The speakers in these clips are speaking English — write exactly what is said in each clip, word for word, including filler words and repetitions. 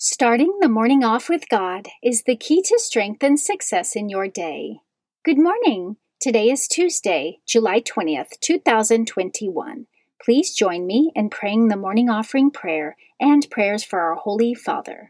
Starting the morning off with God is the key to strength and success in your day. Good morning. Today is Tuesday, July twentieth, two thousand twenty-one. Please join me in praying the morning offering prayer and prayers for our Holy Father.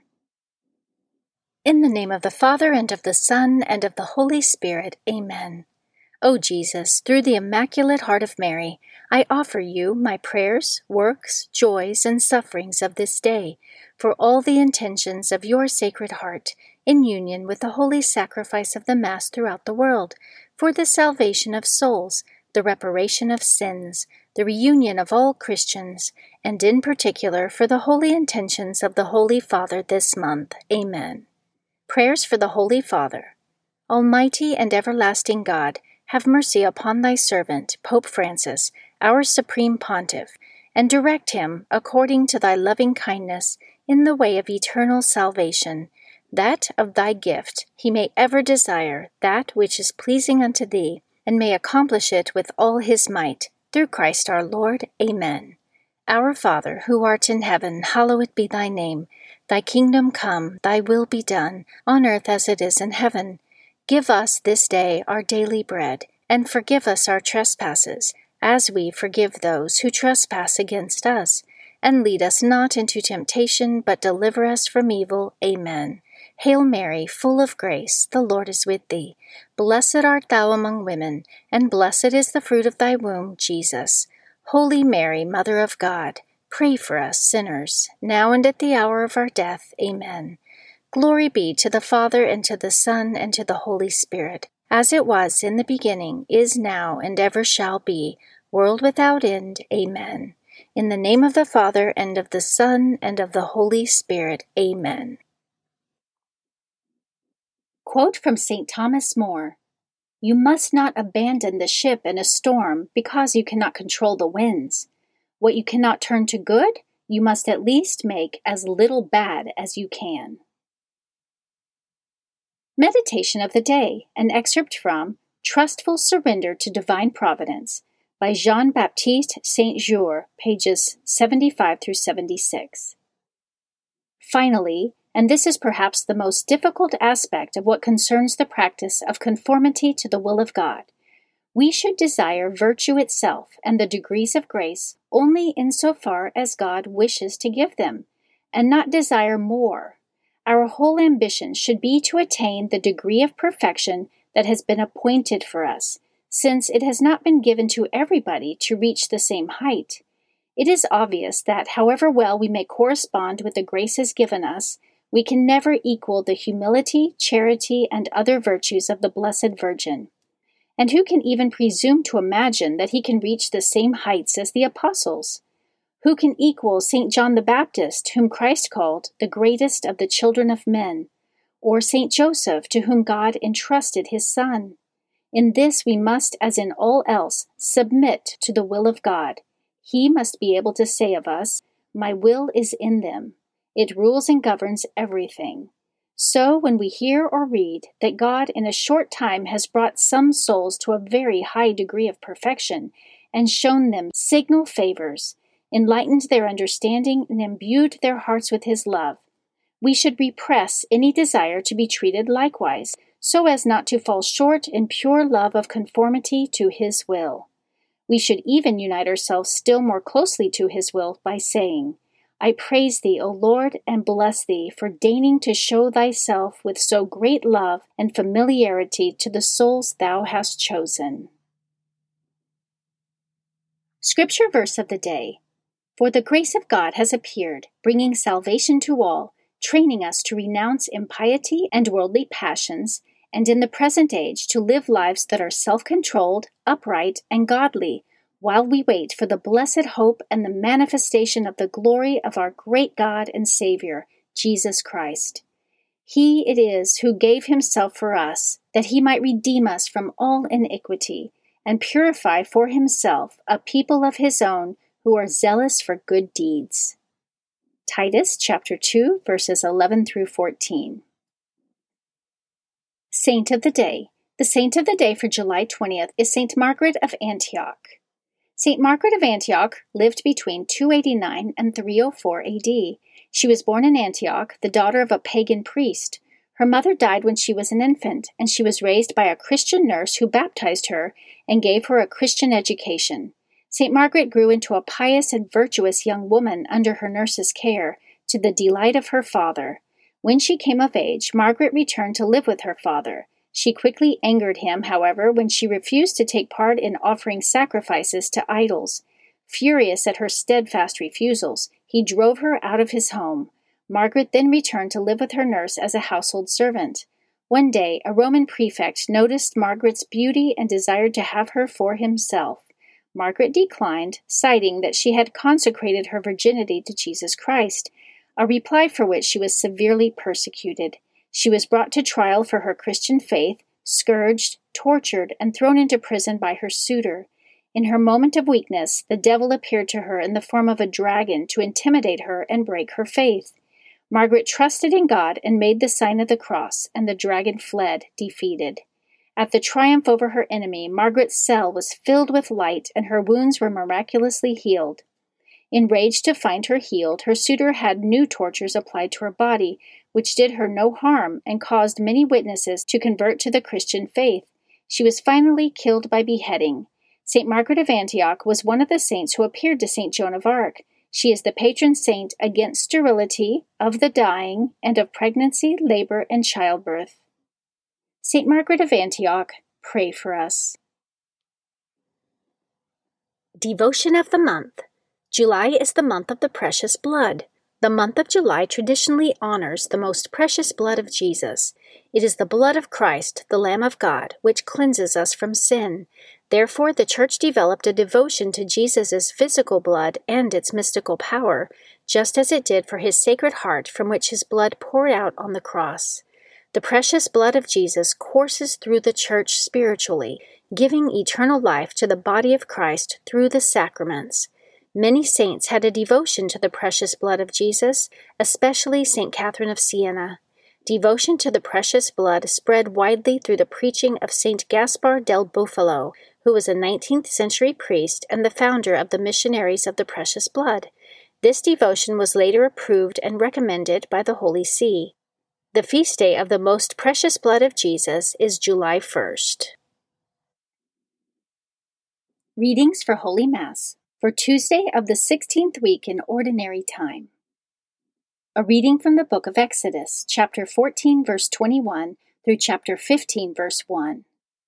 In the name of the Father, and of the Son, and of the Holy Spirit, Amen. O Jesus, through the Immaculate Heart of Mary, I offer you my prayers, works, joys, and sufferings of this day, for all the intentions of your Sacred Heart, in union with the holy sacrifice of the Mass throughout the world, for the salvation of souls, the reparation of sins, the reunion of all Christians, and in particular for the holy intentions of the Holy Father this month. Amen. Prayers for the Holy Father. Almighty and everlasting God, have mercy upon thy servant, Pope Francis, our Supreme Pontiff, and direct him, according to thy loving kindness, in the way of eternal salvation, that of thy gift he may ever desire that which is pleasing unto thee, and may accomplish it with all his might, through Christ our Lord. Amen. Our Father, who art in heaven, hallowed be thy name. Thy kingdom come, thy will be done, on earth as it is in heaven. Give us this day our daily bread, and forgive us our trespasses, as we forgive those who trespass against us. And lead us not into temptation, but deliver us from evil. Amen. Hail Mary, full of grace, the Lord is with thee. Blessed art thou among women, and blessed is the fruit of thy womb, Jesus. Holy Mary, Mother of God, pray for us sinners, now and at the hour of our death. Amen. Glory be to the Father, and to the Son, and to the Holy Spirit, as it was in the beginning, is now, and ever shall be, world without end. Amen. In the name of the Father, and of the Son, and of the Holy Spirit. Amen. Quote from Saint Thomas More. You must not abandon the ship in a storm because you cannot control the winds. What you cannot turn to good, you must at least make as little bad as you can. Meditation of the Day, an excerpt from Trustful Surrender to Divine Providence by Jean-Baptiste Saint-Jour, pages seventy-five through seventy-six. Finally, and this is perhaps the most difficult aspect of what concerns the practice of conformity to the will of God, we should desire virtue itself and the degrees of grace only insofar as God wishes to give them, and not desire more. Our whole ambition should be to attain the degree of perfection that has been appointed for us, since it has not been given to everybody to reach the same height. It is obvious that however well we may correspond with the graces given us, we can never equal the humility, charity, and other virtues of the Blessed Virgin. And who can even presume to imagine that he can reach the same heights as the apostles? Who can equal Saint John the Baptist, whom Christ called the greatest of the children of men, or Saint Joseph, to whom God entrusted his Son? In this we must, as in all else, submit to the will of God. He must be able to say of us, "My will is in them." It rules and governs everything. So when we hear or read that God in a short time has brought some souls to a very high degree of perfection, and shown them signal favors, enlightened their understanding, and imbued their hearts with his love, we should repress any desire to be treated likewise, so as not to fall short in pure love of conformity to his will. We should even unite ourselves still more closely to his will by saying, I praise thee, O Lord, and bless thee for deigning to show thyself with so great love and familiarity to the souls thou hast chosen. Scripture verse of the day. For the grace of God has appeared, bringing salvation to all, training us to renounce impiety and worldly passions, and in the present age to live lives that are self-controlled, upright, and godly, while we wait for the blessed hope and the manifestation of the glory of our great God and Savior, Jesus Christ. He it is who gave himself for us, that he might redeem us from all iniquity, and purify for himself a people of his own, who are zealous for good deeds. Titus chapter two, verses eleven through fourteen. Saint of the Day. The saint of the day for July twentieth is Saint Margaret of Antioch. Saint Margaret of Antioch lived between two eighty-nine and three oh four A D. She was born in Antioch, the daughter of a pagan priest. Her mother died when she was an infant, and she was raised by a Christian nurse who baptized her and gave her a Christian education. Saint Margaret grew into a pious and virtuous young woman under her nurse's care, to the delight of her father. When she came of age, Margaret returned to live with her father. She quickly angered him, however, when she refused to take part in offering sacrifices to idols. Furious at her steadfast refusals, he drove her out of his home. Margaret then returned to live with her nurse as a household servant. One day, a Roman prefect noticed Margaret's beauty and desired to have her for himself. Margaret declined, citing that she had consecrated her virginity to Jesus Christ, a reply for which she was severely persecuted. She was brought to trial for her Christian faith, scourged, tortured, and thrown into prison by her suitor. In her moment of weakness, the devil appeared to her in the form of a dragon to intimidate her and break her faith. Margaret trusted in God and made the sign of the cross, and the dragon fled, defeated. At the triumph over her enemy, Margaret's cell was filled with light, and her wounds were miraculously healed. Enraged to find her healed, her suitor had new tortures applied to her body, which did her no harm and caused many witnesses to convert to the Christian faith. She was finally killed by beheading. Saint Margaret of Antioch was one of the saints who appeared to Saint Joan of Arc. She is the patron saint against sterility, of the dying, and of pregnancy, labor, and childbirth. Saint Margaret of Antioch, pray for us. Devotion of the Month. July is the month of the precious blood. The month of July traditionally honors the most precious blood of Jesus. It is the blood of Christ, the Lamb of God, which cleanses us from sin. Therefore, the Church developed a devotion to Jesus' physical blood and its mystical power, just as it did for his sacred heart from which his blood poured out on the cross. The precious blood of Jesus courses through the Church spiritually, giving eternal life to the body of Christ through the sacraments. Many saints had a devotion to the precious blood of Jesus, especially Saint Catherine of Siena. Devotion to the precious blood spread widely through the preaching of Saint Gaspar del Bufalo, who was a nineteenth century priest and the founder of the Missionaries of the Precious Blood. This devotion was later approved and recommended by the Holy See. The feast day of the most precious blood of Jesus is July first. Readings for Holy Mass for Tuesday of the sixteenth week in Ordinary Time. A reading from the book of Exodus, chapter fourteen, verse twenty-one, through chapter fifteen, verse one.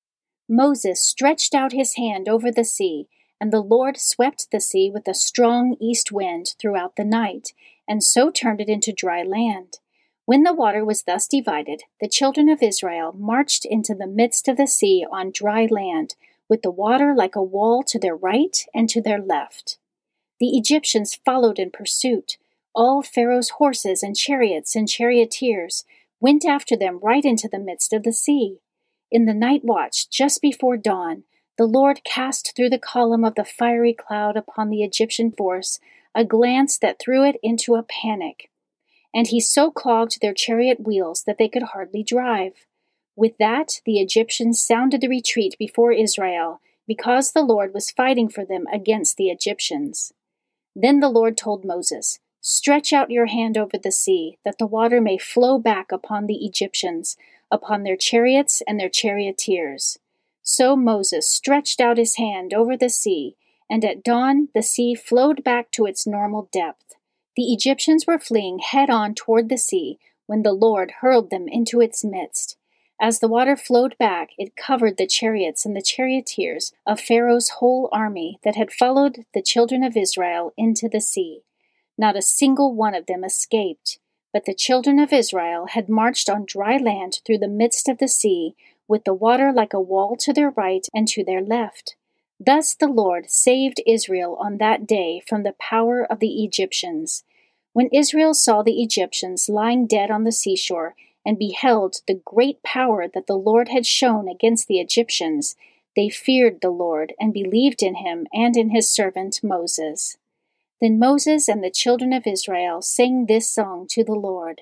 Moses stretched out his hand over the sea, and the Lord swept the sea with a strong east wind throughout the night, and so turned it into dry land. When the water was thus divided, the children of Israel marched into the midst of the sea on dry land, with the water like a wall to their right and to their left. The Egyptians followed in pursuit. All Pharaoh's horses and chariots and charioteers went after them right into the midst of the sea. In the night watch, just before dawn, the Lord cast through the column of the fiery cloud upon the Egyptian force a glance that threw it into a panic. And he so clogged their chariot wheels that they could hardly drive. With that, the Egyptians sounded the retreat before Israel, because the Lord was fighting for them against the Egyptians. Then the Lord told Moses, "Stretch out your hand over the sea, that the water may flow back upon the Egyptians, upon their chariots and their charioteers." So Moses stretched out his hand over the sea, and at dawn the sea flowed back to its normal depth. The Egyptians were fleeing head-on toward the sea when the Lord hurled them into its midst. As the water flowed back, it covered the chariots and the charioteers of Pharaoh's whole army that had followed the children of Israel into the sea. Not a single one of them escaped, but the children of Israel had marched on dry land through the midst of the sea, with the water like a wall to their right and to their left. Thus the Lord saved Israel on that day from the power of the Egyptians. When Israel saw the Egyptians lying dead on the seashore, and beheld the great power that the Lord had shown against the Egyptians, they feared the Lord and believed in him and in his servant Moses. Then Moses and the children of Israel sang this song to the Lord.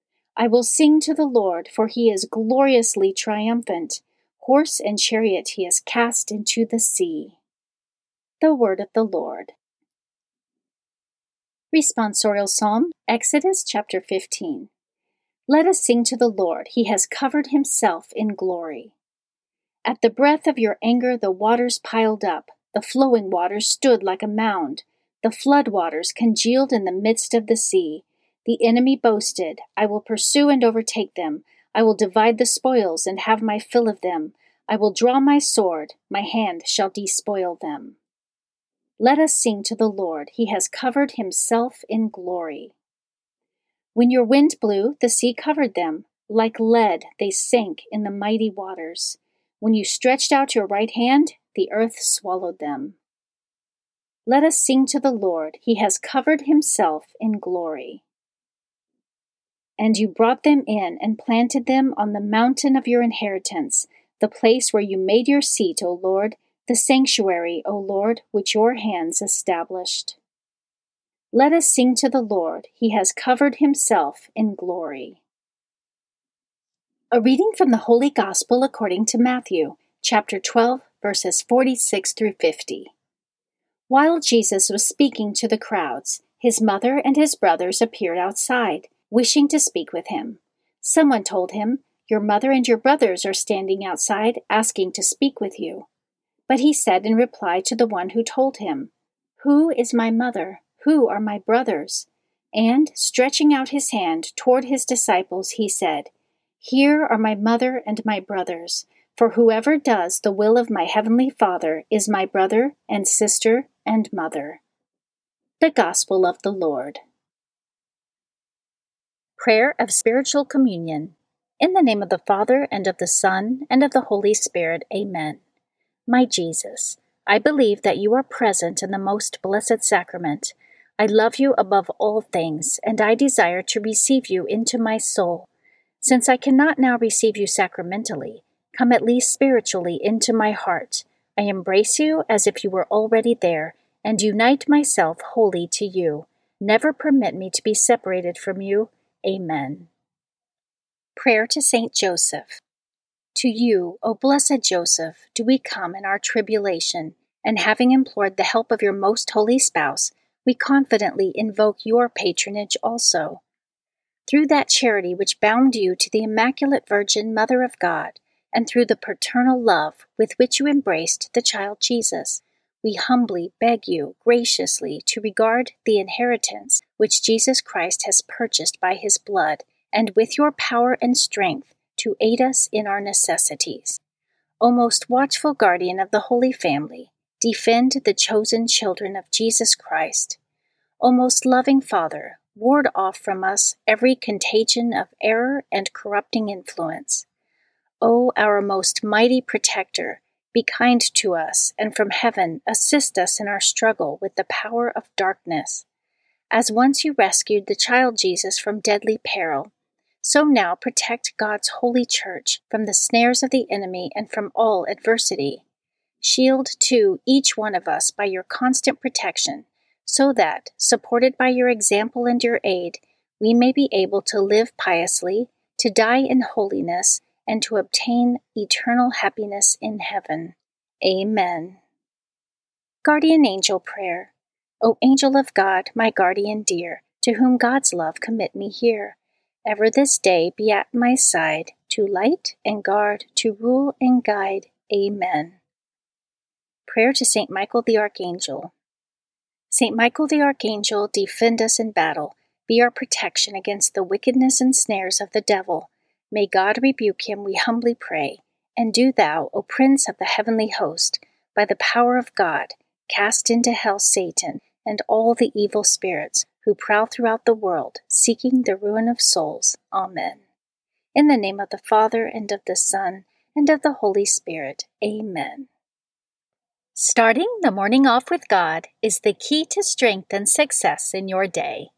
I will sing to the Lord, for he is gloriously triumphant. Horse and chariot he has cast into the sea. The word of the Lord. Responsorial Psalm, Exodus chapter fifteen. Let us sing to the Lord. He has covered himself in glory. At the breath of your anger the waters piled up. The flowing waters stood like a mound. The flood waters congealed in the midst of the sea. The enemy boasted, I will pursue and overtake them. I will divide the spoils and have my fill of them. I will draw my sword. My hand shall despoil them. Let us sing to the Lord. He has covered himself in glory. When your wind blew, the sea covered them. Like lead, they sank in the mighty waters. When you stretched out your right hand, the earth swallowed them. Let us sing to the Lord. He has covered himself in glory. And you brought them in and planted them on the mountain of your inheritance, the place where you made your seat, O Lord, the sanctuary, O Lord, which your hands established. Let us sing to the Lord. He has covered himself in glory. A reading from the Holy Gospel according to Matthew, chapter twelve, verses forty-six through fifty. While Jesus was speaking to the crowds, his mother and his brothers appeared outside, wishing to speak with him. Someone told him, Your mother and your brothers are standing outside, asking to speak with you. But he said in reply to the one who told him, Who is my mother? Who are my brothers? And, stretching out his hand toward his disciples, he said, Here are my mother and my brothers. For whoever does the will of my heavenly Father is my brother and sister and mother. The Gospel of the Lord. Prayer of Spiritual Communion. In the name of the Father, and of the Son, and of the Holy Spirit. Amen. My Jesus, I believe that you are present in the most blessed sacrament. I love you above all things, and I desire to receive you into my soul. Since I cannot now receive you sacramentally, come at least spiritually into my heart. I embrace you as if you were already there, and unite myself wholly to you. Never permit me to be separated from you. Amen. Prayer to Saint Joseph. To you, O blessed Joseph, do we come in our tribulation, and having implored the help of your most holy spouse, we confidently invoke your patronage also. Through that charity which bound you to the Immaculate Virgin Mother of God, and through the paternal love with which you embraced the child Jesus, we humbly beg you graciously to regard the inheritance which Jesus Christ has purchased by his blood, and with your power and strength to aid us in our necessities. O most watchful guardian of the Holy Family, defend the chosen children of Jesus Christ. O most loving Father, ward off from us every contagion of error and corrupting influence. O our most mighty protector, be kind to us, and from heaven assist us in our struggle with the power of darkness. As once you rescued the child Jesus from deadly peril, so now protect God's holy church from the snares of the enemy and from all adversity. Shield, too, each one of us by your constant protection, so that, supported by your example and your aid, we may be able to live piously, to die in holiness, and to obtain eternal happiness in heaven. Amen. Guardian Angel Prayer. O angel of God, my guardian dear, to whom God's love commit me here, ever this day be at my side, to light and guard, to rule and guide. Amen. Prayer to Saint Michael the Archangel. Saint Michael the Archangel, defend us in battle, be our protection against the wickedness and snares of the devil. May God rebuke him, we humbly pray. And do thou, O Prince of the heavenly host, by the power of God, cast into hell Satan and all the evil spirits who prowl throughout the world, seeking the ruin of souls. Amen. In the name of the Father, and of the Son, and of the Holy Spirit. Amen. Starting the morning off with God is the key to strength and success in your day.